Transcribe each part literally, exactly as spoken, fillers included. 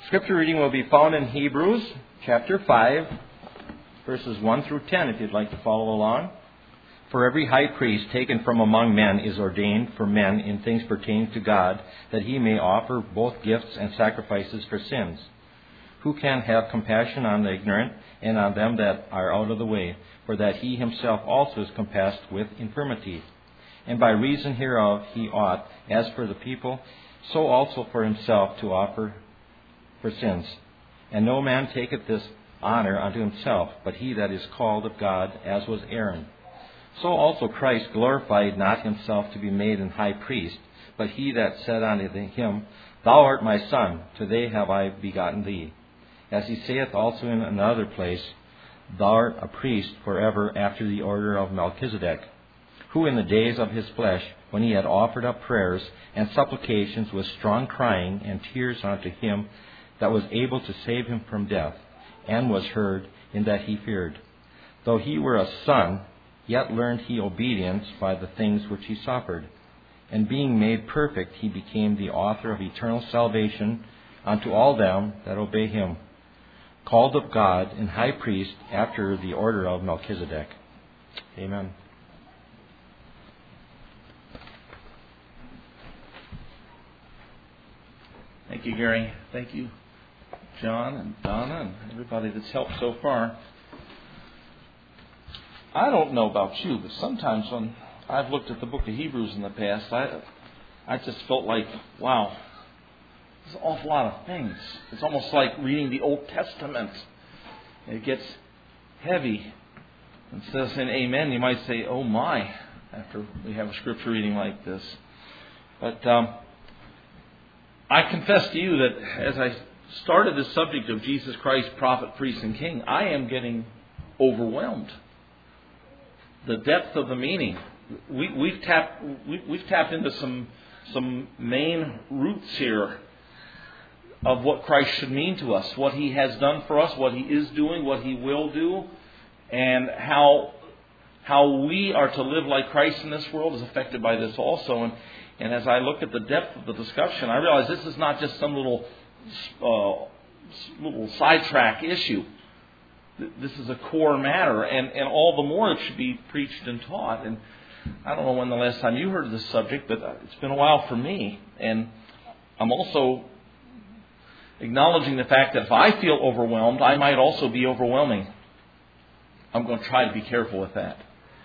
Scripture reading will be found in Hebrews chapter five, verses one through ten, if you'd like to follow along. For every high priest taken from among men is ordained for men in things pertaining to God, that he may offer both gifts and sacrifices for sins. Who can have compassion on the ignorant and on them that are out of the way, for that he himself also is compassed with infirmity. And by reason hereof he ought, as for the people, so also for himself to offer for sins. And no man taketh this honor unto himself, but he that is called of God, as was Aaron. So also Christ glorified not himself to be made an high priest, but he that said unto him, Thou art my son, today have I begotten thee. As he saith also in another place, Thou art a priest forever after the order of Melchizedek, who in the days of his flesh, when he had offered up prayers and supplications with strong crying and tears unto him that was able to save him from death, and was heard in that he feared. Though he were a son, yet learned he obedience by the things which he suffered. And being made perfect, he became the author of eternal salvation unto all them that obey him, called of God and high priest after the order of Melchizedek. Amen. Thank you, Gary. Thank you, John and Donna and everybody that's helped so far. I don't know about you, but sometimes when I've looked at the book of Hebrews in the past, I I just felt like, wow, there's an awful lot of things. It's almost like reading the Old Testament. It gets heavy. Instead of saying amen, you might say, oh my, after we have a scripture reading like this. But um, I confess to you that as I started the subject of Jesus Christ, prophet, priest, and king, I am getting overwhelmed. The depth of the meaning. We, we've tapped we, we've tapped into some some main roots here of what Christ should mean to us, what He has done for us, what He is doing, what He will do, and how how we are to live like Christ in this world is affected by this also. And and as I look at the depth of the discussion, I realize this is not just some little uh, little sidetrack issue. This is a core matter, and, and all the more it should be preached and taught. And I don't know when the last time you heard of this subject, but it's been a while for me. And I'm also acknowledging the fact that if I feel overwhelmed, I might also be overwhelming. I'm going to try to be careful with that.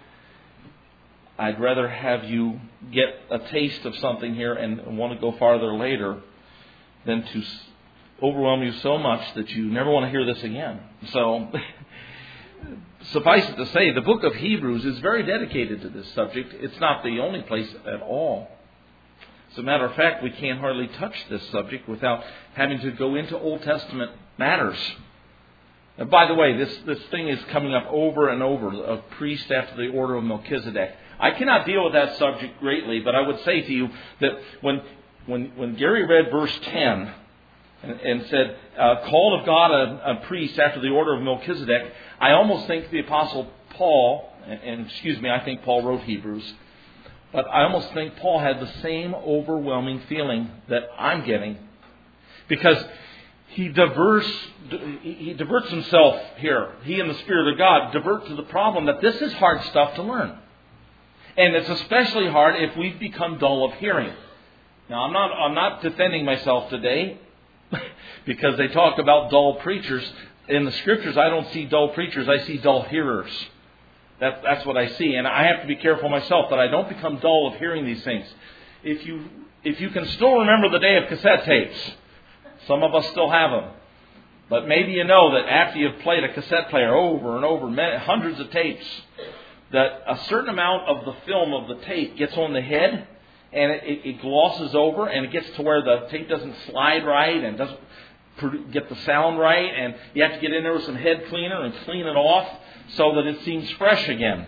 I'd rather have you get a taste of something here and want to go farther later than to overwhelm you so much that you never want to hear this again. So, suffice it to say, the book of Hebrews is very dedicated to this subject. It's not the only place at all. As a matter of fact, we can't hardly touch this subject without having to go into Old Testament matters. And by the way, this, this thing is coming up over and over, a priest after the order of Melchizedek. I cannot deal with that subject greatly, but I would say to you that when when, when Gary read verse ten, And, and said, uh, called of God a, a priest after the order of Melchizedek, I almost think the Apostle Paul, and, and excuse me, I think Paul wrote Hebrews, but I almost think Paul had the same overwhelming feeling that I'm getting. Because he diverts, he diverts himself here. He and the Spirit of God divert to the problem that this is hard stuff to learn. And it's especially hard if we've become dull of hearing. Now, I'm not, I'm not defending myself today, because they talk about dull preachers. In the Scriptures, I don't see dull preachers. I see dull hearers. That, that's what I see. And I have to be careful myself that I don't become dull of hearing these things. If you if you can still remember the day of cassette tapes, some of us still have them. But maybe you know that after you've played a cassette player over and over, many, hundreds of tapes, that a certain amount of the film of the tape gets on the head, and it, it, it glosses over, and it gets to where the tape doesn't slide right and doesn't get the sound right, and you have to get in there with some head cleaner and clean it off so that it seems fresh again.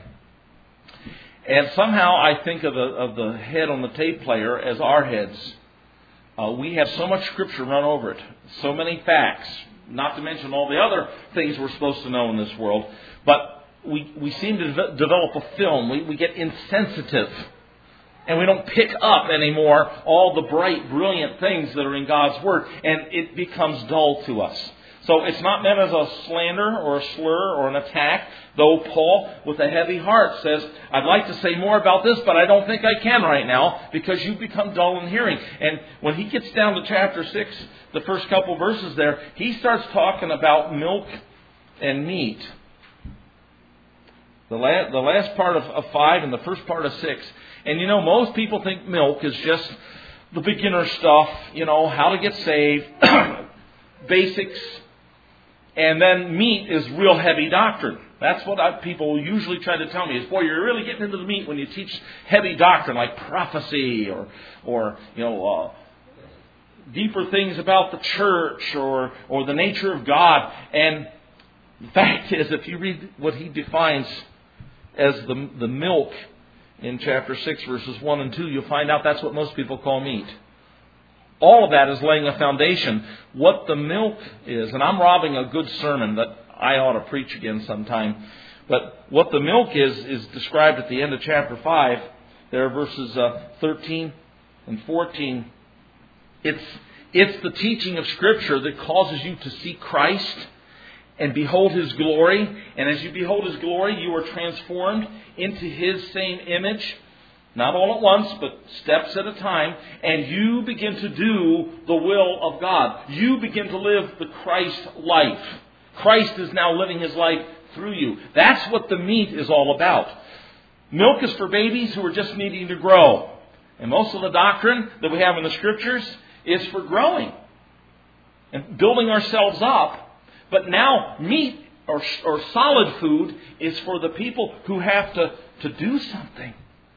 And somehow I think of the of the head on the tape player as our heads. Uh, we have so much Scripture run over it, so many facts, not to mention all the other things we're supposed to know in this world. But we, we seem to de- develop a film. We, we get insensitive. And we don't pick up anymore all the bright, brilliant things that are in God's Word. And it becomes dull to us. So it's not meant as a slander or a slur or an attack. Though Paul, with a heavy heart, says, I'd like to say more about this, but I don't think I can right now because you become dull in hearing. And when he gets down to chapter six, the first couple verses there, he starts talking about milk and meat. The last, the last part of, of five and the first part of six. And you know, most people think milk is just the beginner stuff, you know, how to get saved, basics. And then meat is real heavy doctrine. That's what I, people usually try to tell me is, boy, you're really getting into the meat when you teach heavy doctrine like prophecy or, or you know, uh, deeper things about the church or, or the nature of God. And the fact is, if you read what he defines as the, the milk in chapter six, verses one and two, you'll find out that's what most people call meat. All of that is laying a foundation. What the milk is, and I'm robbing a good sermon that I ought to preach again sometime. But what the milk is, is described at the end of chapter five. There are verses uh, thirteen and fourteen. It's, it's the teaching of Scripture that causes you to see Christ and behold His glory. And as you behold His glory, you are transformed into His same image. Not all at once, but steps at a time. And you begin to do the will of God. You begin to live the Christ life. Christ is now living His life through you. That's what the meat is all about. Milk is for babies who are just needing to grow. And most of the doctrine that we have in the Scriptures is for growing and building ourselves up. But now meat or, or solid food is for the people who have to, to do something.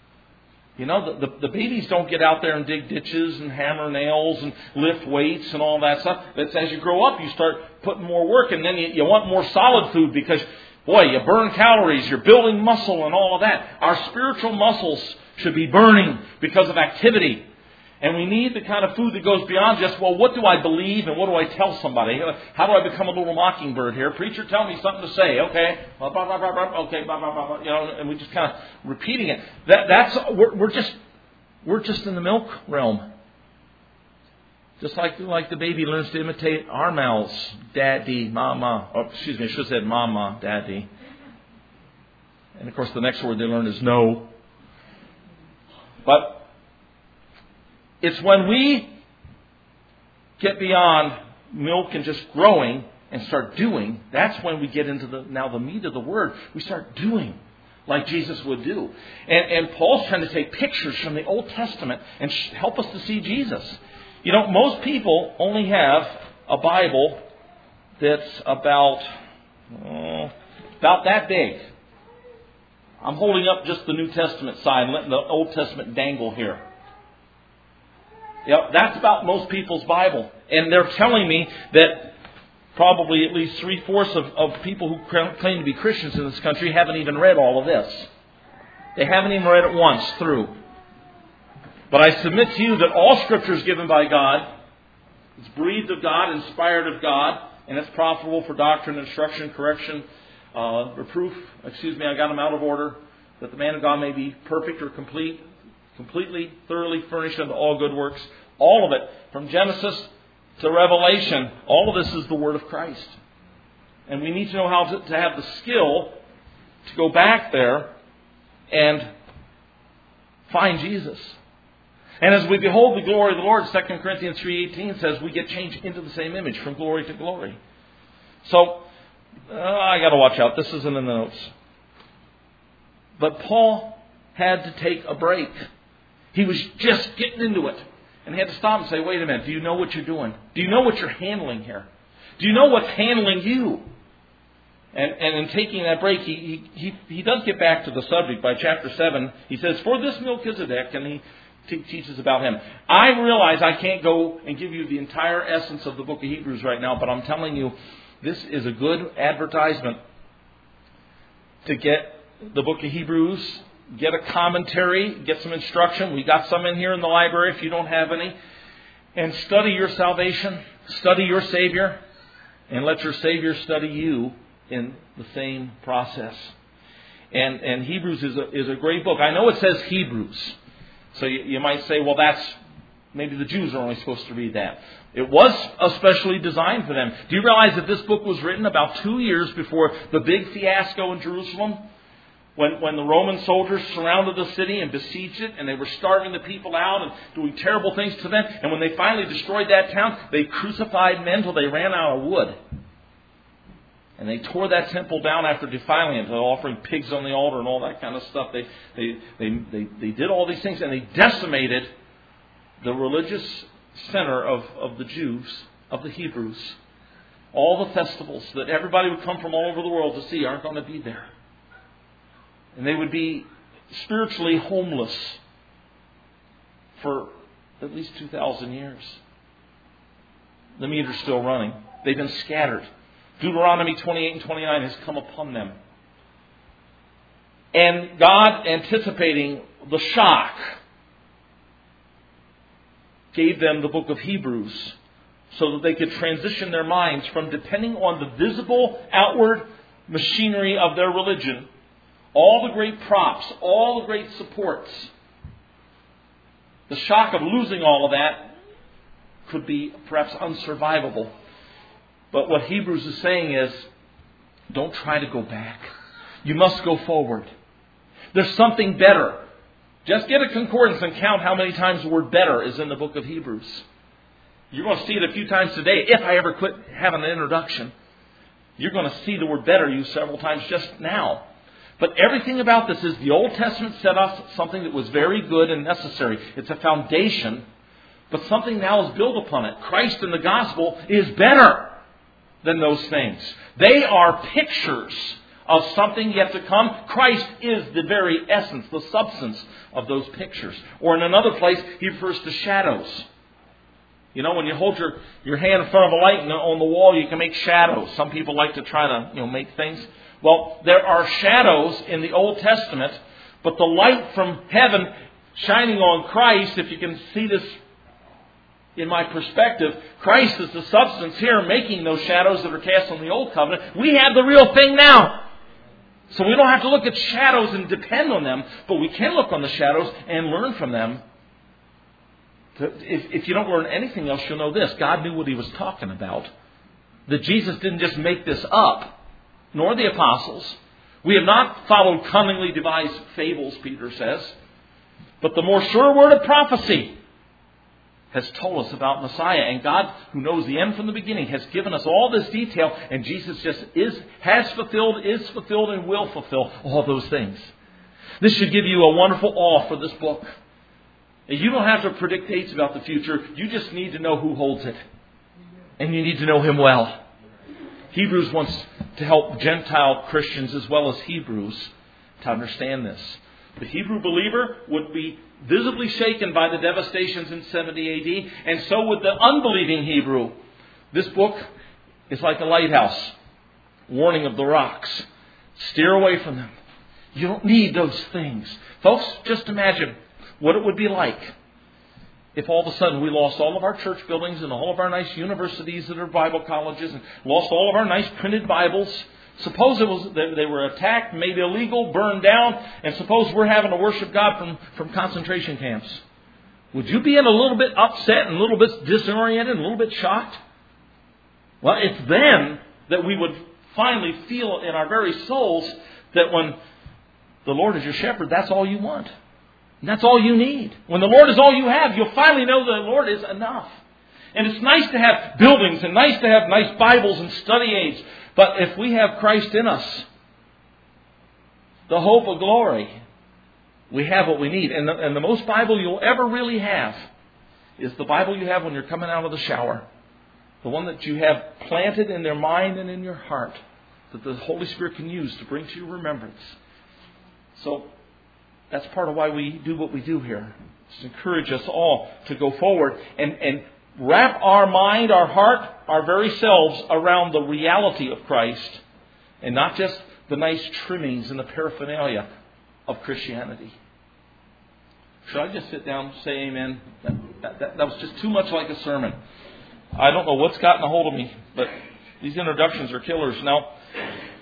You know, the, the, the babies don't get out there and dig ditches and hammer nails and lift weights and all that stuff. It's as you grow up, you start putting more work, and then you, you want more solid food because, boy, you burn calories, you're building muscle and all of that. Our spiritual muscles should be burning because of activity. And we need the kind of food that goes beyond just, well, what do I believe and what do I tell somebody? How do I become a little mockingbird here? Preacher, tell me something to say. Okay. Blah, blah, blah, blah, blah. Okay. Blah, blah, blah, blah. You know, and we just kind of repeating it. That, that's, we're, we're just, we're just in the milk realm. Just like, like the baby learns to imitate our mouths. Daddy, mama. Oh, excuse me, I should have said mama, daddy. And of course the next word they learn is no. But it's when we get beyond milk and just growing and start doing, that's when we get into the now the meat of the Word. We start doing like Jesus would do. And, and Paul's trying to take pictures from the Old Testament and sh- help us to see Jesus. You know, most people only have a Bible that's about, oh, about that big. I'm holding up just the New Testament side and letting the Old Testament dangle here. Yep, that's about most people's Bible. And they're telling me that probably at least three-fourths of, of people who claim to be Christians in this country haven't even read all of this. They haven't even read it once through. But I submit to you that all Scripture is given by God. It's breathed of God, inspired of God, and it's profitable for doctrine, instruction, correction, uh, reproof. Excuse me, I got them out of order. That the man of God may be perfect or complete, completely, thoroughly furnished unto all good works. All of it, from Genesis to Revelation, all of this is the Word of Christ. And we need to know how to, to have the skill to go back there and find Jesus. And as we behold the glory of the Lord, Second Corinthians three eighteen says we get changed into the same image from glory to glory. So, uh, I got to watch out. This isn't in the notes. But Paul had to take a break. He was just getting into it. And he had to stop and say, wait a minute, do you know what you're doing? Do you know what you're handling here? Do you know what's handling you? And, and in taking that break, he, he, he does get back to the subject by chapter seven. He says, for this Melchizedek, and he t- teaches about him. I realize I can't go and give you the entire essence of the book of Hebrews right now, but I'm telling you, this is a good advertisement to get the book of Hebrews, get a commentary, get some instruction. We got some in here in the library if you don't have any. And study your salvation, study your Savior, and let your Savior study you in the same process. And and Hebrews is a, is a great book. I know it says Hebrews. So you, you might say, well, that's maybe the Jews are only supposed to read that. It was especially designed for them. Do you realize that this book was written about two years before the big fiasco in Jerusalem? When, when the Roman soldiers surrounded the city and besieged it, and they were starving the people out and doing terrible things to them. And when they finally destroyed that town, they crucified men till they ran out of wood. And they tore that temple down after defiling it, offering pigs on the altar and all that kind of stuff. They, they, they, they, they did all these things, and they decimated the religious center of, of the Jews, of the Hebrews. All the festivals that everybody would come from all over the world to see aren't going to be there. And they would be spiritually homeless for at least two thousand years. The meter's still running. They've been scattered. Deuteronomy twenty-eight and twenty-nine has come upon them. And God, anticipating the shock, gave them the book of Hebrews so that they could transition their minds from depending on the visible outward machinery of their religion, all the great props, all the great supports. The shock of losing all of that could be perhaps unsurvivable. But what Hebrews is saying is, don't try to go back. You must go forward. There's something better. Just get a concordance and count how many times the word better is in the book of Hebrews. You're going to see it a few times today. If I ever quit having an introduction, you're going to see the word better used several times just now. But everything about this is the Old Testament set us something that was very good and necessary. It's a foundation, but something now is built upon it. Christ and the gospel is better than those things. They are pictures of something yet to come. Christ is the very essence, the substance of those pictures. Or in another place, he refers to shadows. You know, when you hold your, your hand in front of a light and on the wall, you can make shadows. Some people like to try to, you know, make things. Well, there are shadows in the Old Testament, but the light from heaven shining on Christ, if you can see this in my perspective, Christ is the substance here making those shadows that are cast on the Old Covenant. We have the real thing now. So we don't have to look at shadows and depend on them, but we can look on the shadows and learn from them. If, if you don't learn anything else, you'll know this. God knew what he was talking about. That Jesus didn't just make this up, nor the apostles. We have not followed cunningly devised fables, Peter says. But the more sure word of prophecy has told us about Messiah. And God, who knows the end from the beginning, has given us all this detail. And Jesus just is, has fulfilled, is fulfilled, and will fulfill all those things. This should give you a wonderful awe for this book. And you don't have to predict dates about the future. You just need to know who holds it. And you need to know him well. Hebrews wants to help Gentile Christians as well as Hebrews to understand this. The Hebrew believer would be visibly shaken by the devastations in seventy A D, and so would the unbelieving Hebrew. This book is like a lighthouse, warning of the rocks. Steer away from them. You don't need those things. Folks, just imagine what it would be like if all of a sudden we lost all of our church buildings and all of our nice universities that are Bible colleges and lost all of our nice printed Bibles. Suppose it was they were attacked, made illegal, burned down, and suppose we're having to worship God from, from concentration camps. Would you be in a little bit upset and a little bit disoriented and a little bit shocked? Well, it's then that we would finally feel in our very souls that when the Lord is your shepherd, that's all you want. And that's all you need. When the Lord is all you have, you'll finally know that the Lord is enough. And it's nice to have buildings and nice to have nice Bibles and study aids. But if we have Christ in us, the hope of glory, we have what we need. And the, and the most Bible you'll ever really have is the Bible you have when you're coming out of the shower. The one that you have planted in their mind and in your heart, that the Holy Spirit can use to bring to your remembrance. So that's part of why we do what we do here. To encourage us all to go forward and, and wrap our mind, our heart, our very selves around the reality of Christ and not just the nice trimmings and the paraphernalia of Christianity. Should I just sit down and say amen? That, that, that, that was just too much like a sermon. I don't know what's gotten a hold of me, but these introductions are killers. Now,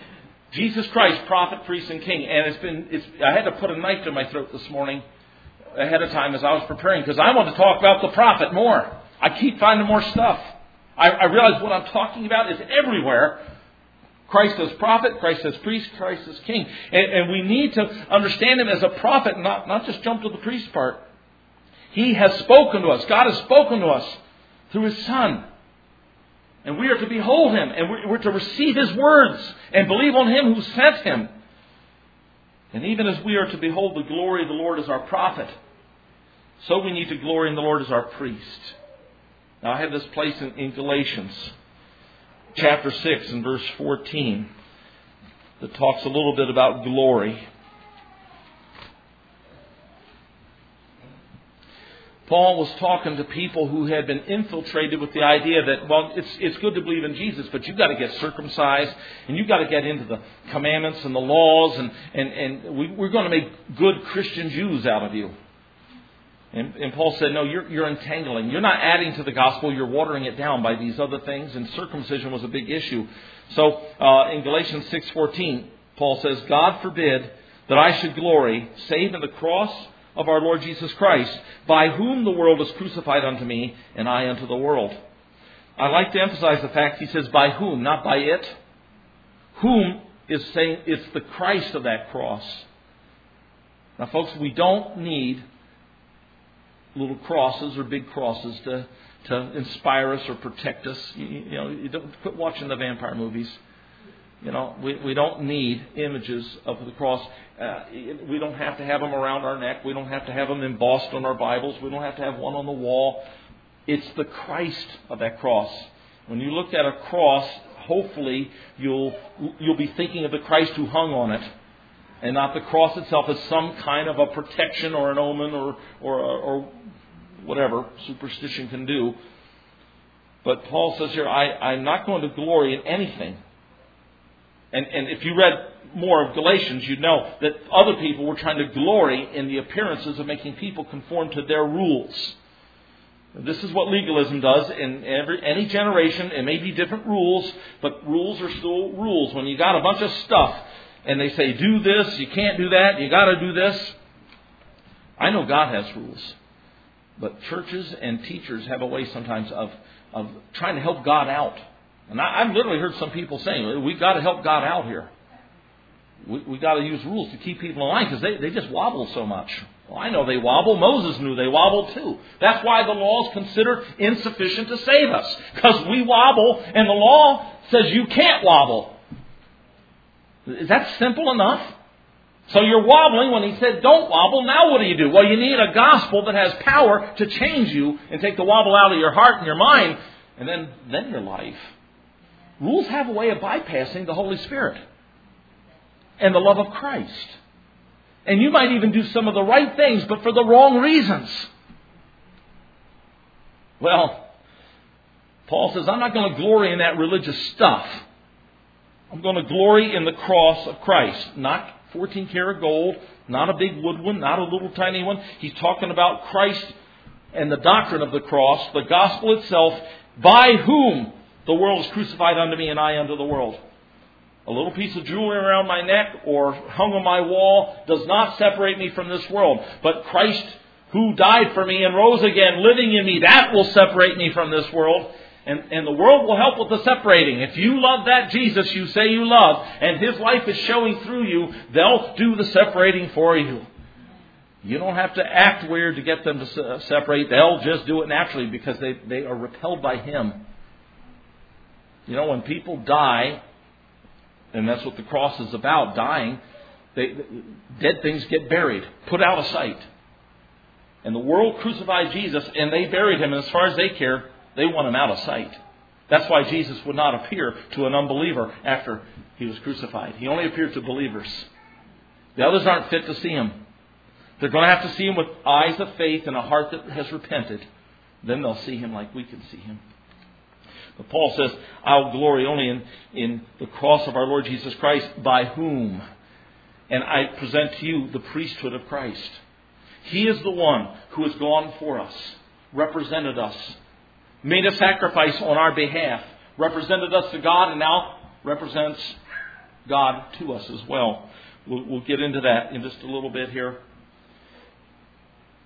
Jesus Christ, prophet, priest, and king. And it's been, it's, I had to put a knife to my throat this morning ahead of time as I was preparing because I want to talk about the prophet more. I keep finding more stuff. I, I realize what I'm talking about is everywhere. Christ as prophet, Christ as priest, Christ as king. And, and we need to understand him as a prophet, not, not just jump to the priest part. He has spoken to us. God has spoken to us through his Son. And we are to behold him. And we're, we're to receive his words and believe on him who sent him. And even as we are to behold the glory of the Lord as our prophet, so we need to glory in the Lord as our priest. Now I have this place in, in Galatians chapter six and verse fourteen that talks a little bit about glory. Paul was talking to people who had been infiltrated with the idea that, well, it's it's good to believe in Jesus, but you've got to get circumcised and you've got to get into the commandments and the laws, and, and, and we, we're going to make good Christian Jews out of you. And, and Paul said, no, you're, you're entangling. You're not adding to the gospel. You're watering it down by these other things. And circumcision was a big issue. So uh, in Galatians six fourteen, Paul says, God forbid that I should glory, save in the cross of our Lord Jesus Christ, by whom the world is crucified unto me, and I unto the world. I like to emphasize the fact he says by whom, not by it. Whom is saying it's the Christ of that cross. Now folks, we don't need little crosses or big crosses to, to inspire us or protect us. You, you know, you don't quit watching the vampire movies. You know, we, we don't need images of the cross. Uh, we don't have to have them around our neck. We don't have to have them embossed on our Bibles. We don't have to have one on the wall. It's the Christ of that cross. When you look at a cross, hopefully you'll you'll be thinking of the Christ who hung on it, and not the cross itself as some kind of a protection or an omen or or, or whatever superstition can do. But Paul says here, I, I'm not going to glory in anything. And, and if you read more of Galatians, you'd know that other people were trying to glory in the appearances of making people conform to their rules. This is what legalism does in every any generation. It may be different rules, but rules are still rules. When you got a bunch of stuff and they say, do this, you can't do that, you got to do this. I know God has rules. But churches and teachers have a way sometimes of, of trying to help God out. And I, I've literally heard some people saying, we've got to help God out here. We, we got to use rules to keep people in line because they, they just wobble so much. Well, I know they wobble. Moses knew they wobbled too. That's why the law is considered insufficient to save us. Because we wobble and the law says you can't wobble. Is that simple enough? So you're wobbling when he said don't wobble. Now what do you do? Well, you need a gospel that has power to change you and take the wobble out of your heart and your mind and then, then your life. Rules have a way of bypassing the Holy Spirit and the love of Christ. And you might even do some of the right things, but for the wrong reasons. Well, Paul says, I'm not going to glory in that religious stuff. I'm going to glory in the cross of Christ. Not fourteen karat gold, not a big wood one, not a little tiny one. He's talking about Christ and the doctrine of the cross, the gospel itself, by whom the world is crucified unto me and I unto the world. A little piece of jewelry around my neck or hung on my wall does not separate me from this world. But Christ who died for me and rose again, living in me, that will separate me from this world. And, and the world will help with the separating. If you love that Jesus you say you love, and his life is showing through you, they'll do the separating for you. You don't have to act weird to get them to separate. They'll just do it naturally because they, they are repelled by him. You know, when people die, and that's what the cross is about, dying, they, dead things get buried, put out of sight. And the world crucified Jesus, and they buried him, and as far as they care, they want him out of sight. That's why Jesus would not appear to an unbeliever after he was crucified. He only appeared to believers. The others aren't fit to see him. They're going to have to see him with eyes of faith and a heart that has repented. Then they'll see him like we can see him. But Paul says, I'll glory only in, in the cross of our Lord Jesus Christ, by whom? And I present to you the priesthood of Christ. He is the one who has gone for us, represented us, made a sacrifice on our behalf, represented us to God, and now represents God to us as well. We'll, we'll get into that in just a little bit here.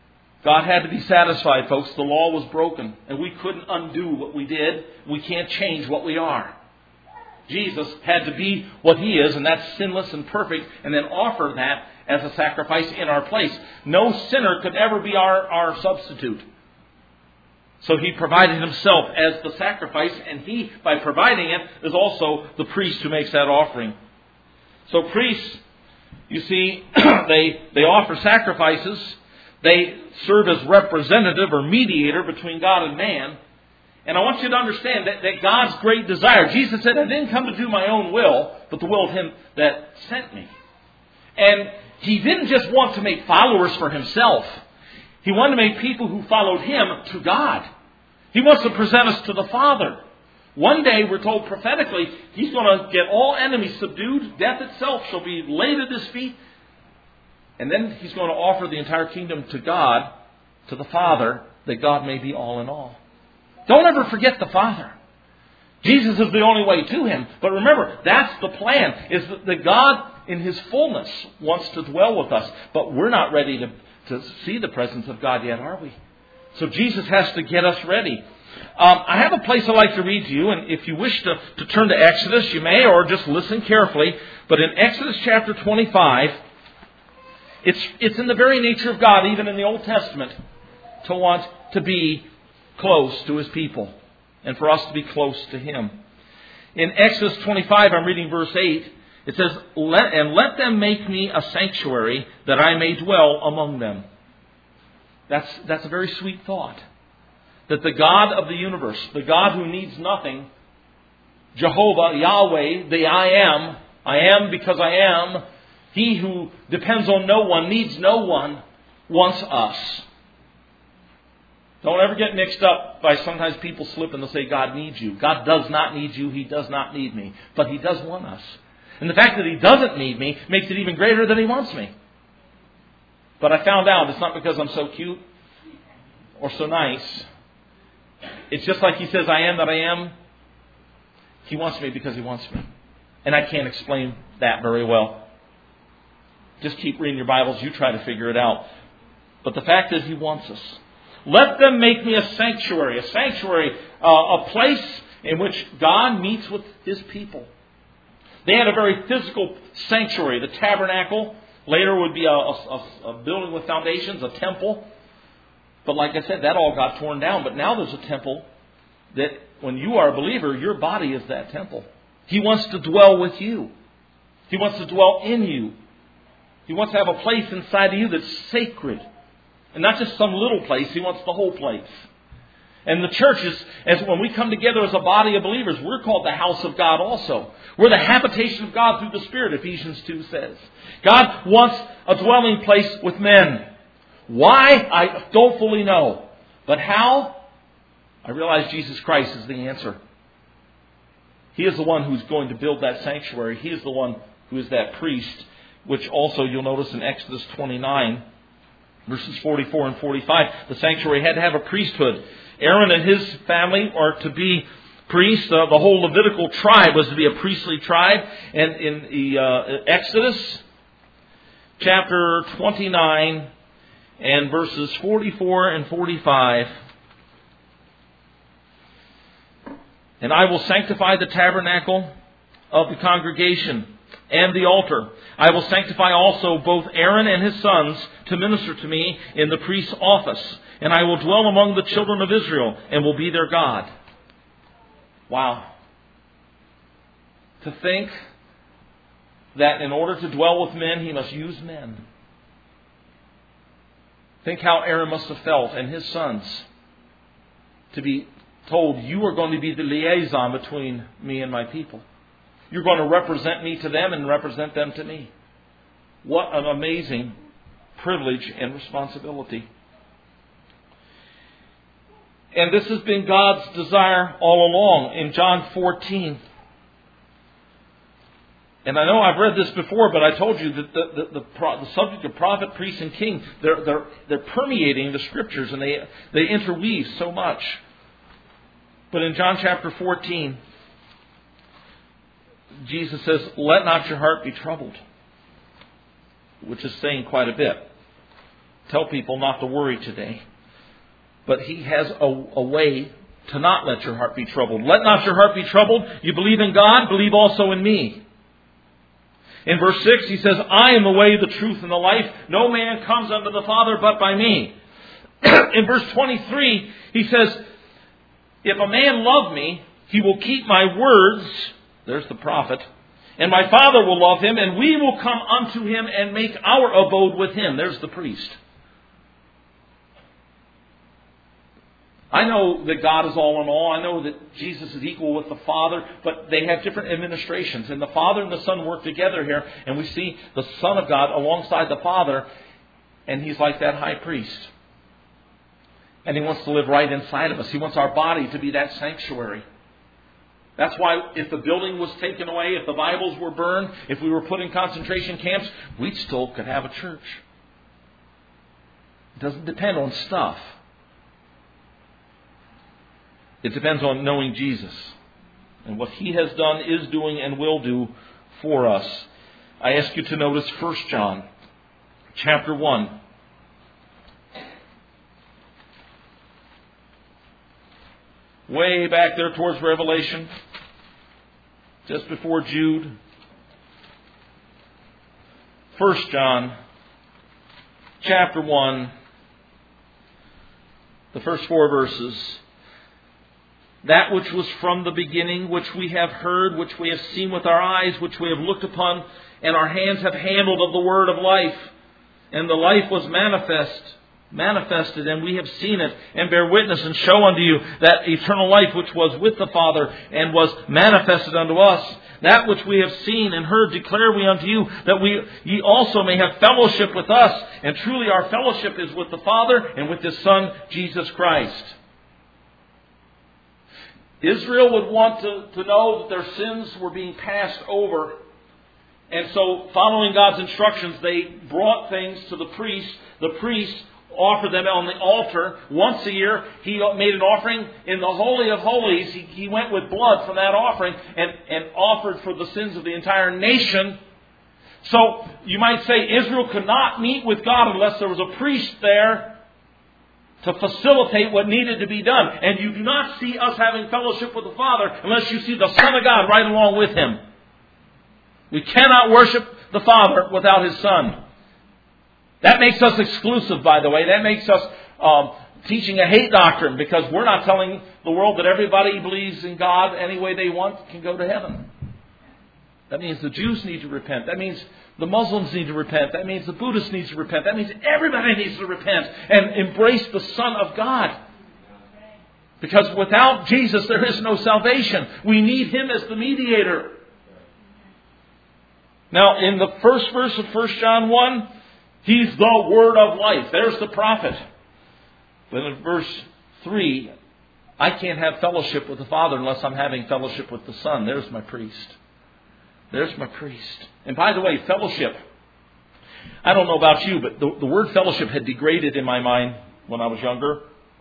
God had to be satisfied, folks. The law was broken, and we couldn't undo what we did. We can't change what we are. Jesus had to be what He is, and that's sinless and perfect, and then offer that as a sacrifice in our place. No sinner could ever be our, our substitute. So He provided Himself as the sacrifice, and He, by providing it, is also the priest who makes that offering. So priests, you see, they, they offer sacrifices. They serve as representative or mediator between God and man. And I want you to understand that, that God's great desire, Jesus said, I didn't come to do my own will, but the will of Him that sent me. And He didn't just want to make followers for Himself. He wanted to make people who followed Him to God. He wants to present us to the Father. One day, we're told prophetically, He's going to get all enemies subdued. Death itself shall be laid at His feet. And then He's going to offer the entire kingdom to God, to the Father, that God may be all in all. Don't ever forget the Father. Jesus is the only way to Him. But remember, that's the plan, is that God in His fullness wants to dwell with us. But we're not ready to, to see the presence of God yet, are we? So Jesus has to get us ready. Um, I have a place I'd like to read to you, and if you wish to, to turn to Exodus, you may, or just listen carefully. But in Exodus chapter twenty-five, it's, it's in the very nature of God, even in the Old Testament, to want to be close to His people, and for us to be close to Him. In Exodus twenty-five, I'm reading verse eight. It says, let, and let them make me a sanctuary that I may dwell among them. That's, that's a very sweet thought. That the God of the universe, the God who needs nothing, Jehovah, Yahweh, the I am, I am because I am, He who depends on no one, needs no one, wants us. Don't ever get mixed up by sometimes people slip and they'll say God needs you. God does not need you. He does not need me. But He does want us. And the fact that He doesn't need me makes it even greater that He wants me. But I found out it's not because I'm so cute or so nice. It's just like He says, I am that I am. He wants me because He wants me. And I can't explain that very well. Just keep reading your Bibles. You try to figure it out. But the fact is He wants us. Let them make me a sanctuary. A sanctuary, uh, a place in which God meets with His people. They had a very physical sanctuary. The tabernacle later would be a, a, a building with foundations, a temple. But like I said, that all got torn down. But now there's a temple that when you are a believer, your body is that temple. He wants to dwell with you. He wants to dwell in you. He wants to have a place inside of you that's sacred. And not just some little place. He wants the whole place. And the church is, as when we come together as a body of believers, we're called the house of God also. We're the habitation of God through the Spirit, Ephesians two says. God wants a dwelling place with men. Why? I don't fully know. But how? I realize Jesus Christ is the answer. He is the one who's going to build that sanctuary. He is the one who is that priest, which also you'll notice in Exodus twenty-nine, verses forty-four and forty-five. The sanctuary had to have a priesthood. Aaron and his family are to be priests. Uh, the whole Levitical tribe was to be a priestly tribe. And in the uh, Exodus chapter twenty-nine and verses forty-four and forty-five. And I will sanctify the tabernacle of the congregation and the altar. I will sanctify also both Aaron and his sons to minister to me in the priest's office. And I will dwell among the children of Israel and will be their God. Wow. To think that in order to dwell with men, He must use men. Think how Aaron must have felt and his sons to be told, you are going to be the liaison between me and my people. You're going to represent me to them and represent them to me. What an amazing privilege and responsibility. And this has been God's desire all along. In John fourteen, and I know I've read this before, but I told you that the, the, the, the subject of prophet, priest, and king, they're, they're, they're permeating the Scriptures, and they, they interweave so much. But in John chapter fourteen, Jesus says, let not your heart be troubled, which is saying quite a bit. tell people not to worry today. But He has a, a way to not let your heart be troubled. Let not your heart be troubled. You believe in God, believe also in me. In verse six, He says, I am the way, the truth, and the life. No man comes unto the Father but by me. In verse twenty-three, He says, if a man love me, he will keep my words. There's the prophet. And my Father will love him, and we will come unto him and make our abode with him. There's the priest. I know that God is all in all. I know that Jesus is equal with the Father, but they have different administrations. And the Father and the Son work together here, and we see the Son of God alongside the Father, and He's like that high priest. And He wants to live right inside of us. He wants our body to be that sanctuary. That's why if the building was taken away, if the Bibles were burned, if we were put in concentration camps, we still could have a church. It doesn't depend on stuff. It depends on knowing Jesus and what He has done, is doing, and will do for us. I ask you to notice First John chapter one. Way back there towards Revelation, just before Jude. First John chapter one, the first four verses. That which was from the beginning, which we have heard, which we have seen with our eyes, which we have looked upon, and our hands have handled of the word of life. And the life was manifest, manifested, and we have seen it, and bear witness, and show unto you that eternal life which was with the Father, and was manifested unto us. That which we have seen and heard declare we unto you, that we ye also may have fellowship with us. And truly our fellowship is with the Father, and with His Son, Jesus Christ. Israel would want to, to know that their sins were being passed over. And so, following God's instructions, they brought things to the priest. The priest offered them on the altar. Once a year, he made an offering in the Holy of Holies. He, he went with blood from that offering and, and offered for the sins of the entire nation. So, you might say Israel could not meet with God unless there was a priest there to facilitate what needed to be done. And you do not see us having fellowship with the Father unless you see the Son of God right along with Him. We cannot worship the Father without His Son. That makes us exclusive, by the way. That makes us um, teaching a hate doctrine, because we're not telling the world that everybody believes in God any way they want can go to heaven. That means the Jews need to repent. That means the Muslims need to repent. That means the Buddhists need to repent. That means everybody needs to repent and embrace the Son of God. Because without Jesus, there is no salvation. We need Him as the mediator. Now, in the first verse of First John one, He's the Word of life. There's the prophet. But in verse three, I can't have fellowship with the Father unless I'm having fellowship with the Son. There's my priest. There's my priest. And by the way, fellowship. I don't know about you, but the, the word fellowship had degraded in my mind when I was younger.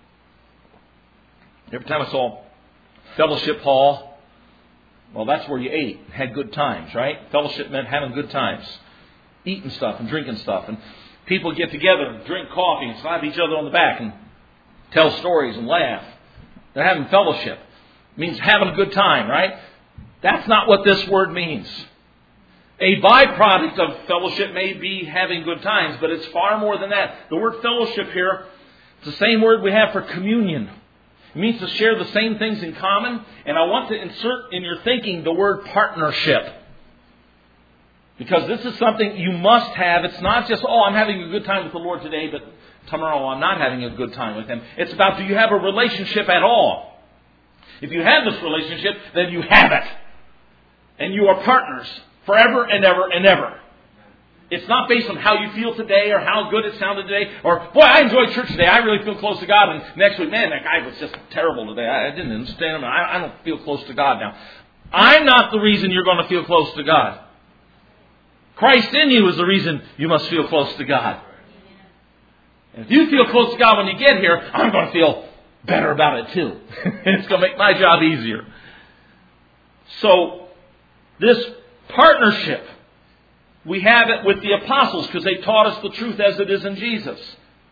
Every time I saw fellowship hall, well, that's where you ate, had good times, right? Fellowship meant having good times. Eating stuff and drinking stuff. And people get together and drink coffee and slap each other on the back and tell stories and laugh. They're having fellowship. It means having a good time, right? That's not what this word means. A byproduct of fellowship may be having good times, but it's far more than that. The word fellowship here, it's the same word we have for communion. It means to share the same things in common. And I want to insert in your thinking the word partnership. Because this is something you must have. It's not just, oh, I'm having a good time with the Lord today, but tomorrow I'm not having a good time with Him. It's about, do you have a relationship at all? If you have this relationship, then you have it. And you are partners forever and ever and ever. It's not based on how you feel today or how good it sounded today. Or, boy, I enjoyed church today. I really feel close to God. And next week, man, that guy was just terrible today. I didn't understand him. I, I don't feel close to God now. I'm not the reason you're going to feel close to God. Christ in you is the reason you must feel close to God. And if you feel close to God when you get here, I'm going to feel better about it too. It's going to make my job easier. So, this partnership, we have it with the apostles because they taught us the truth as it is in Jesus.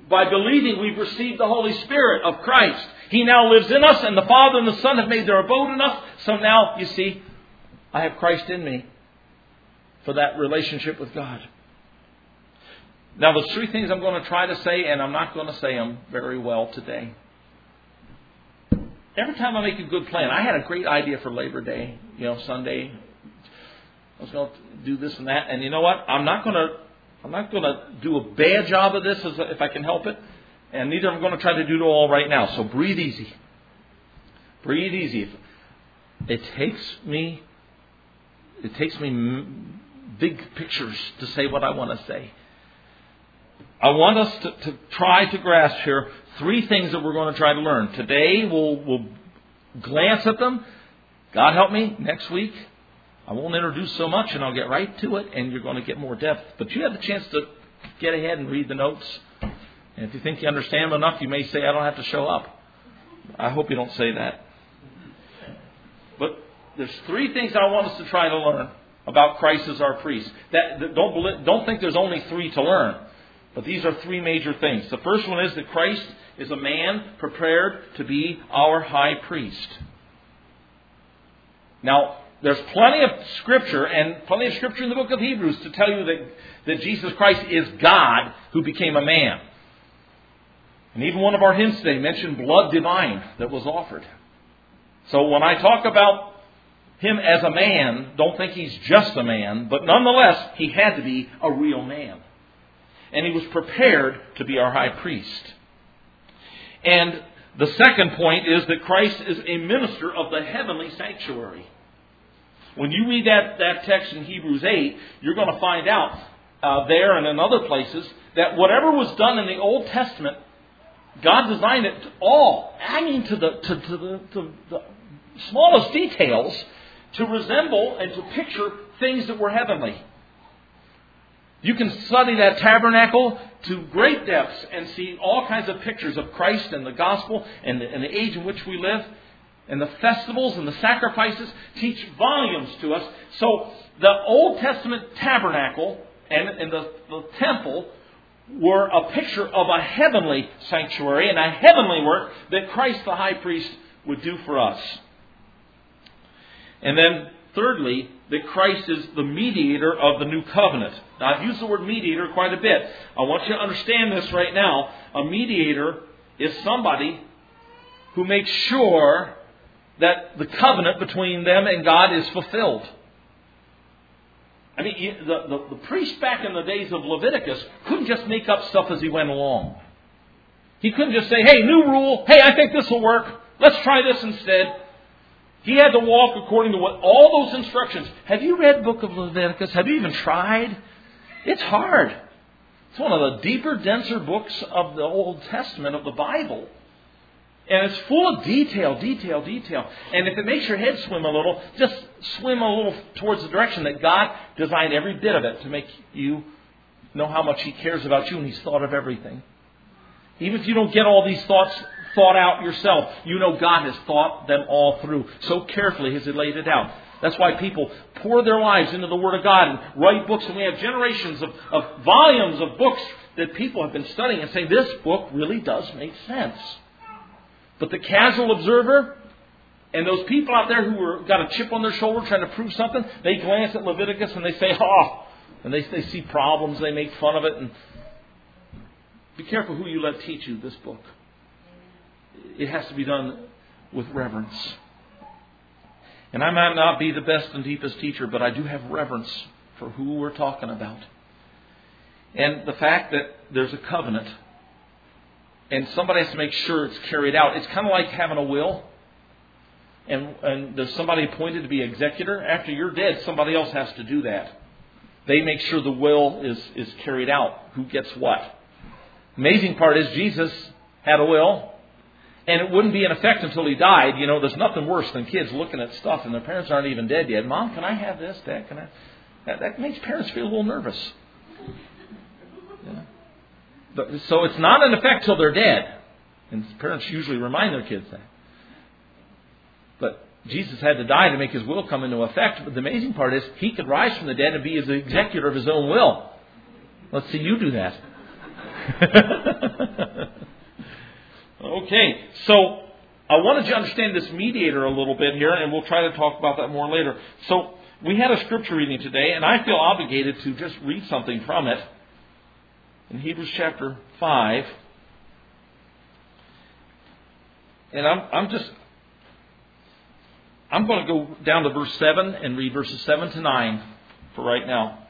by believing we've received the Holy Spirit of Christ. He now lives in us, and the Father and the Son have made their abode in us. So now, you see, I have Christ in me for that relationship with God. Now, there's three things I'm going to try to say, and I'm not going to say them very well today. Every time I make a good plan, I had a great idea for Labor Day, you know, Sunday. I was going to do this and that, and you know what? I'm not going to. I'm not going to do a bad job of this if I can help it, and neither am I going to try to do it all right now. So breathe easy. Breathe easy. It takes me. It takes me big pictures to say what I want to say. I want us to, to try to grasp here three things that we're going to try to learn. Today we'll, we'll glance at them. God help me, next week I won't introduce so much and I'll get right to it and you're going to get more depth. But you have the chance to get ahead and read the notes. And if you think you understand them enough, you may say, I don't have to show up. I hope you don't say that. But there's three things I want us to try to learn about Christ as our priest. That, that don't, don't think there's only three to learn. But these are three major things. The first one is that Christ is a man prepared to be our high priest. Now, there's plenty of Scripture and plenty of Scripture in the book of Hebrews to tell you that, that Jesus Christ is God who became a man. And even one of our hymns today mentioned blood divine that was offered. So when I talk about Him as a man, don't think He's just a man, but nonetheless, He had to be a real man. And He was prepared to be our high priest. And the second point is that Christ is a minister of the heavenly sanctuary. When you read that, that text in Hebrews eight, you're going to find out uh, there and in other places that whatever was done in the Old Testament, God designed it all, I mean to the, to, to the, to the smallest details, to resemble and to picture things that were heavenly. You can study that tabernacle to great depths and see all kinds of pictures of Christ and the gospel and the, and the age in which we live. And the festivals and the sacrifices teach volumes to us. So the Old Testament tabernacle and, and the, the temple were a picture of a heavenly sanctuary and a heavenly work that Christ the high priest would do for us. And then thirdly, that Christ is the mediator of the new covenant. Now, I've used the word mediator quite a bit. I want you to understand this right now. A mediator is somebody who makes sure that the covenant between them and God is fulfilled. I mean, the, the, the priest back in the days of Leviticus couldn't just make up stuff as he went along. He couldn't just say, hey, new rule. Hey, I think this will work. Let's try this instead. He had to walk according to what all those instructions. Have you read the book of Leviticus? Have you even tried? It's hard. It's one of the deeper, denser books of the Old Testament, of the Bible. And it's full of detail, detail, detail. And if it makes your head swim a little, just swim a little towards the direction that God designed every bit of it to make you know how much He cares about you and He's thought of everything. Even if you don't get all these thoughts thought out yourself, you know God has thought them all through. So carefully has He laid it out. That's why people pour their lives into the Word of God and write books. And we have generations of, of volumes of books that people have been studying and saying, this book really does make sense. But the casual observer and those people out there who are, got a chip on their shoulder trying to prove something, they glance at Leviticus and they say, oh, and they, they see problems, they make fun of it. And be careful who you let teach you this book. It has to be done with reverence. And I might not be the best and deepest teacher, but I do have reverence for who we're talking about. And the fact that there's a covenant and somebody has to make sure it's carried out. It's kind of like having a will. And, and there's somebody appointed to be executor. After you're dead, somebody else has to do that. They make sure the will is, is carried out. Who gets what? Amazing part is Jesus had a will. And it wouldn't be in effect until He died. You know, there's nothing worse than kids looking at stuff and their parents aren't even dead yet. Mom, can I have this? Dad, can I? That, that makes parents feel a little nervous. Yeah. But, so it's not in effect till they're dead. And parents usually remind their kids that. But Jesus had to die to make His will come into effect. But the amazing part is He could rise from the dead and be the executor of His own will. Let's see you do that. Okay, so I wanted you to understand this mediator a little bit here, and we'll try to talk about that more later. So we had a scripture reading today, and I feel obligated to just read something from it. In Hebrews chapter five. And I'm, I'm just, I'm going to go down to verse seven and read verses seven to nine for right now.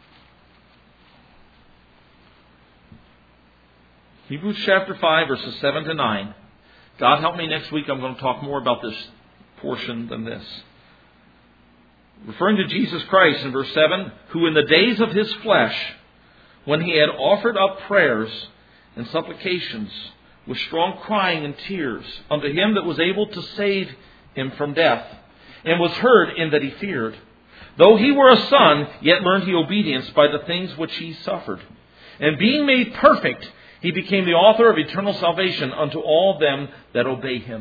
Hebrews chapter five, verses seven to nine. God help me, next week I'm going to talk more about this portion than this. Referring to Jesus Christ in verse seven, who in the days of his flesh, when he had offered up prayers and supplications with strong crying and tears unto him that was able to save him from death, and was heard in that he feared. Though he were a son, yet learned he obedience by the things which he suffered. And being made perfect, he became the author of eternal salvation unto all them that obey him.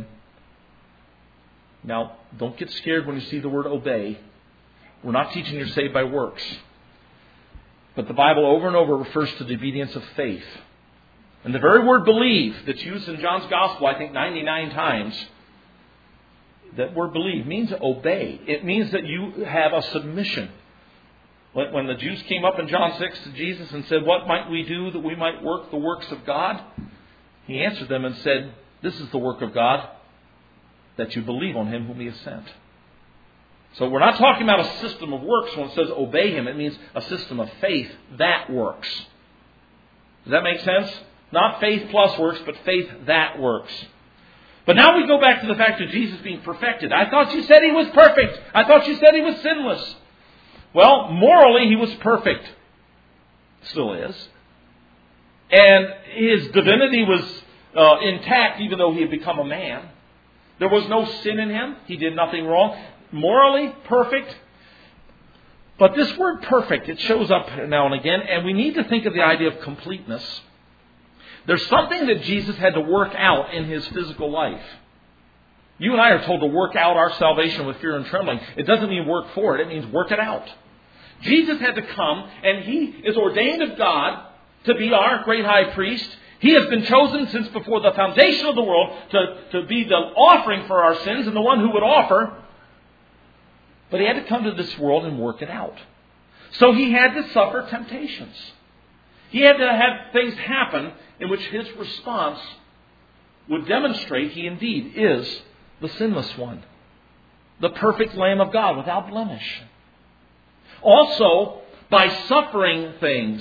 Now, don't get scared when you see the word obey. We're not teaching you're saved by works. But the Bible over and over refers to the obedience of faith. And the very word believe that's used in John's Gospel, I think ninety-nine times, that word believe means obey. It means that you have a submission. When the Jews came up in John six to Jesus and said, what might we do that we might work the works of God? He answered them and said, this is the work of God, that you believe on him whom he has sent. So we're not talking about a system of works when it says obey him. It means a system of faith that works. Does that make sense? Not faith plus works, but faith that works. But now we go back to the fact of Jesus being perfected. I thought you said he was perfect. I thought you said he was sinless. Well, morally he was perfect. Still is. And his divinity was uh, intact even though he had become a man. There was no sin in him. He did nothing wrong. Morally perfect. But this word perfect, it shows up now and again, and we need to think of the idea of completeness. There's something that Jesus had to work out in his physical life. You and I are told to work out our salvation with fear and trembling. It doesn't mean work for it. It means work it out. Jesus had to come, and he is ordained of God to be our great high priest. He has been chosen since before the foundation of the world to, to be the offering for our sins and the one who would offer. But he had to come to this world and work it out. So he had to suffer temptations. He had to have things happen in which his response would demonstrate he indeed is the sinless one. The perfect Lamb of God without blemish. Also, by suffering things.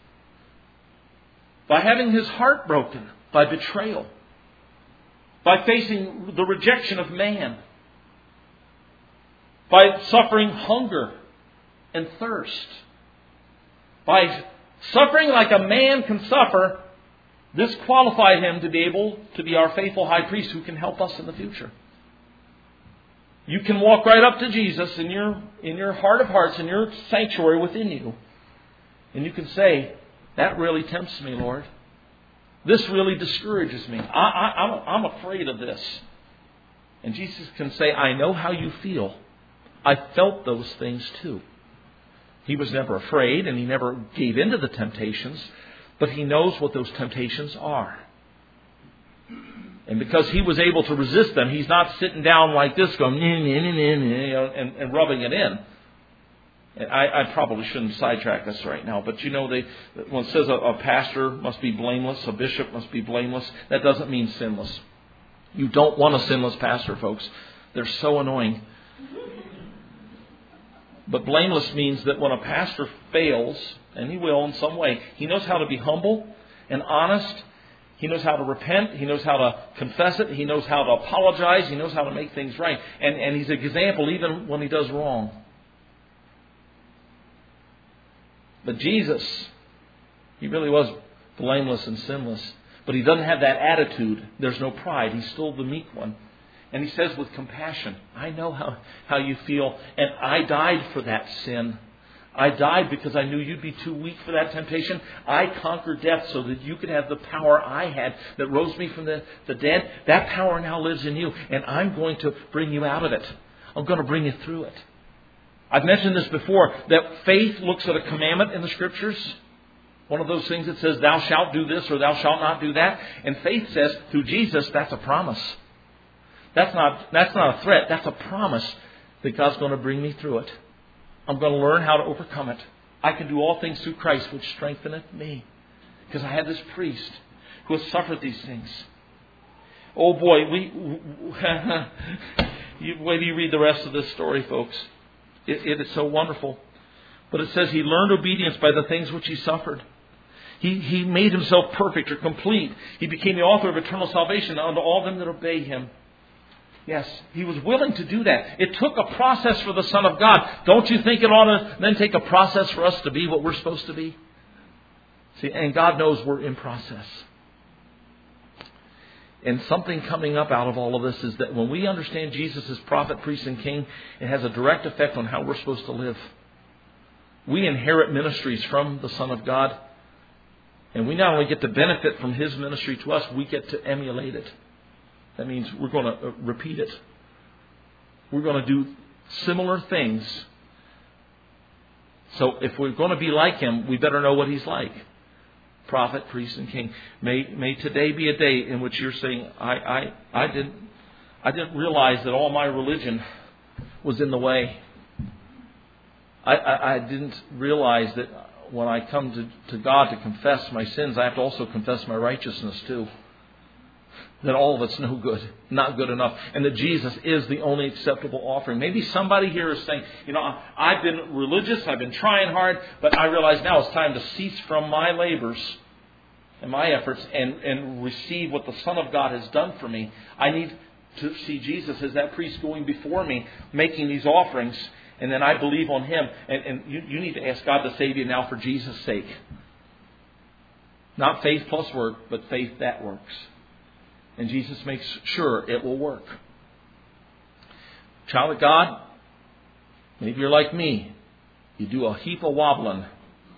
By having his heart broken. By betrayal. By facing the rejection of man. By suffering hunger and thirst. By suffering like a man can suffer, this qualified him to be able to be our faithful high priest who can help us in the future. You can walk right up to Jesus in your in your heart of hearts, in your sanctuary within you. And you can say, that really tempts me, Lord. This really discourages me. I, I, I'm, I'm afraid of this. And Jesus can say, I know how you feel. I felt those things too. He was never afraid and he never gave in to the temptations, but he knows what those temptations are. And because he was able to resist them, he's not sitting down like this going, nah, nah, nah, nah, you know, and, and rubbing it in. And I, I probably shouldn't sidetrack this right now, but you know, they, when it says a, a pastor must be blameless, a bishop must be blameless, that doesn't mean sinless. You don't want a sinless pastor, folks. They're so annoying. But blameless means that when a pastor fails, and he will in some way, he knows how to be humble and honest. He knows how to repent. He knows how to confess it. He knows how to apologize. He knows how to make things right. And, and he's an example even when he does wrong. But Jesus, he really was blameless and sinless. But he doesn't have that attitude. There's no pride. He's still the meek one. And he says with compassion, I know how, how you feel. And I died for that sin. I died because I knew you'd be too weak for that temptation. I conquered death so that you could have the power I had that rose me from the, the dead. That power now lives in you. And I'm going to bring you out of it. I'm going to bring you through it. I've mentioned this before, that faith looks at a commandment in the Scriptures. One of those things that says, thou shalt do this or thou shalt not do that. And faith says, through Jesus, that's a promise. That's not, that's not a threat. That's a promise that God's going to bring me through it. I'm going to learn how to overcome it. I can do all things through Christ, which strengtheneth me. Because I have this priest who has suffered these things. Oh boy, we, you, wait till you read the rest of this story, folks. It, it is so wonderful. But it says he learned obedience by the things which he suffered. He, he made himself perfect or complete. He became the author of eternal salvation unto all them that obey him. Yes, he was willing to do that. It took a process for the Son of God. Don't you think it ought to then take a process for us to be what we're supposed to be? See, and God knows we're in process. And something coming up out of all of this is that when we understand Jesus as prophet, priest, and king, it has a direct effect on how we're supposed to live. We inherit ministries from the Son of God. And we not only get to benefit from His ministry to us, we get to emulate it. That means we're going to repeat it. We're going to do similar things. So if we're going to be like Him, we better know what He's like. Prophet, priest, and king. May may today be a day in which you're saying, I, I, I didn't I didn't realize that all my religion was in the way. I, I, I didn't realize that when I come to, to God to confess my sins, I have to also confess my righteousness too. That all of it's no good, not good enough. And that Jesus is the only acceptable offering. Maybe somebody here is saying, you know, I've been religious, I've been trying hard, but I realize now it's time to cease from my labors and my efforts and, and receive what the Son of God has done for me. I need to see Jesus as that priest going before me, making these offerings, and then I believe on Him. And, and you, you need to ask God to save you now for Jesus' sake. Not faith plus work, but faith that works. And Jesus makes sure it will work. Child of God, maybe you're like me. You do a heap of wobbling.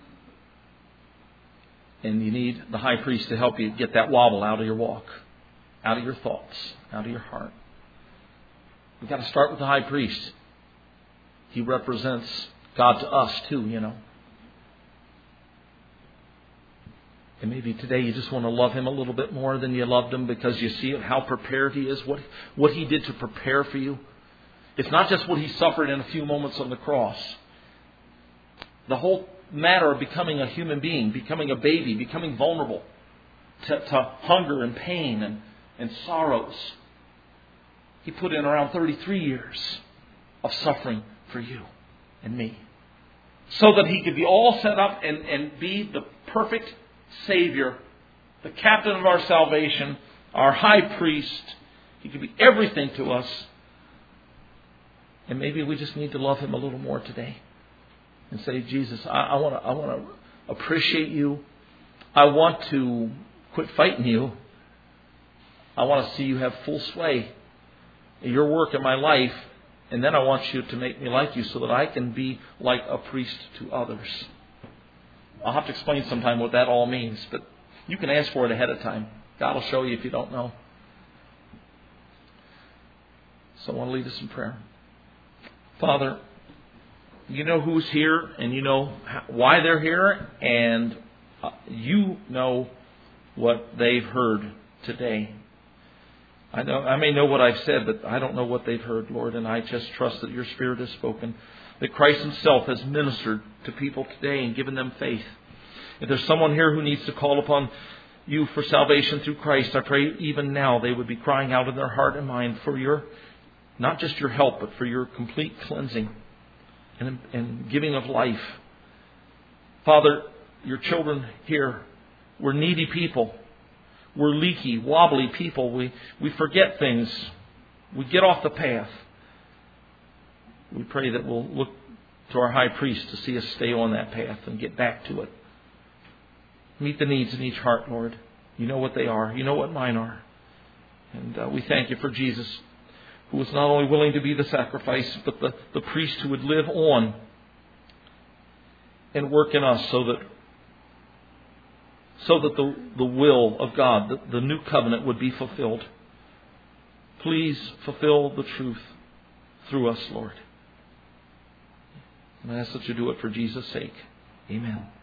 And you need the high priest to help you get that wobble out of your walk, out of your thoughts, out of your heart. We've got to start with the high priest. He represents God to us too, you know. And maybe today you just want to love Him a little bit more than you loved Him because you see how prepared He is, what, what He did to prepare for you. It's not just what He suffered in a few moments on the cross. The whole matter of becoming a human being, becoming a baby, becoming vulnerable to, to hunger and pain and, and sorrows. He put in around thirty-three years of suffering for you and me. So that He could be all set up and, and be the perfect Savior, the captain of our salvation, our high priest. He could be everything to us. And maybe we just need to love Him a little more today. And say, Jesus, I, I want to I want to appreciate you. I want to quit fighting you. I want to see you have full sway in your work in my life. And then I want you to make me like you so that I can be like a priest to others. I'll have to explain sometime what that all means, but you can ask for it ahead of time. God will show you if you don't know. So I want to lead us in prayer. Father, you know who's here, and you know why they're here, and you know what they've heard today. I know I may know what I've said, but I don't know what they've heard, Lord, and I just trust that your Spirit has spoken. That Christ Himself has ministered to people today and given them faith. If there's someone here who needs to call upon you for salvation through Christ, I pray even now they would be crying out in their heart and mind for your, not just your help, but for your complete cleansing and, and giving of life. Father, your children here, we're needy people. We're leaky, wobbly people. We, we forget things. We get off the path. We pray that we'll look to our high priest to see us stay on that path and get back to it. Meet the needs in each heart, Lord. You know what they are. You know what mine are. And uh, we thank you for Jesus, who was not only willing to be the sacrifice, but the, the priest who would live on and work in us so that so that the, the will of God, the, the new covenant, would be fulfilled. Please fulfill the truth through us, Lord. And I ask that you do it for Jesus' sake. Amen.